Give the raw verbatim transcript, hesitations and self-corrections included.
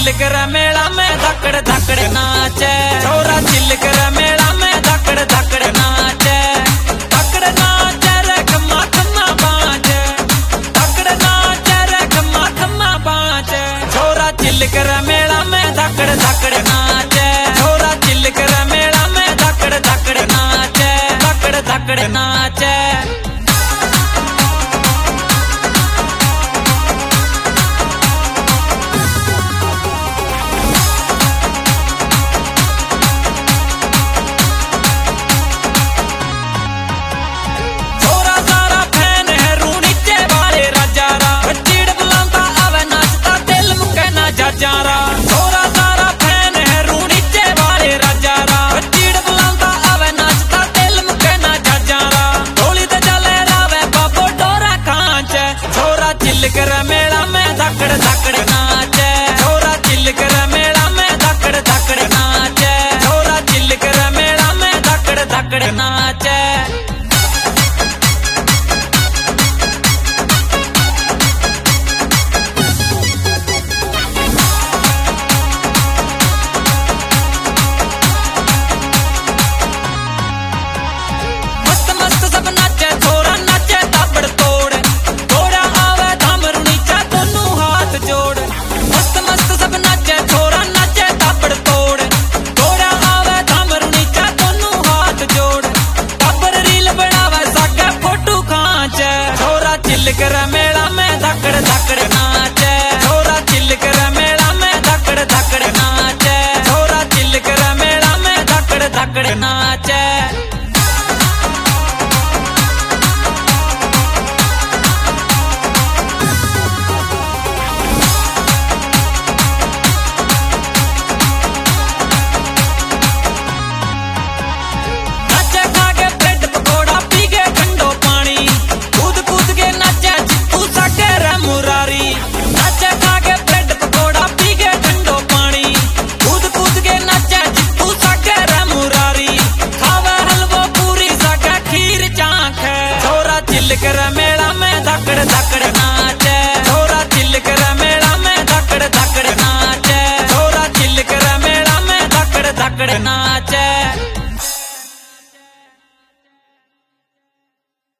चिलकर मेला में धकड़ धकड़ नाचे, छोरा चिलकर मेला में धकड़ धकड़ नाचे, धकड़ नाचे रे खम्मा खम्मा बाजे, धकड़ नाचे रे खम्मा खम्मा बाजे, छोरा चिलकर मेला में धकड़ धकड़ नाचे, छोरा चिलकर मेला में धकड़ धकड़ नाचे, धकड़ धकड़ नाचे। जारा छोरा सारा फैन है रूनीचे वाले राजारा, चीड़ बुलांदा आवे नाचता दिल मुके ना जाजारा, ढोली ते चले रावे बाबो डोरा खांचे, छोरा चिलकर मेला में धकड़ धकड़ नाचे, छोरा चिलकर मेला में धकड़ धकड़ नाचे, छोरा चिलकर मेला में धकड़ धकड़ नाचे। चिलकर मेला में धकड़ धकड़ नाचे, छोरा चिलकर मेला में धकड़ धकड़ नाचे, छोरा चिलकर मेला में धकड़ धकड़ नाचे। चिलकर मेला में धकड़ धकड़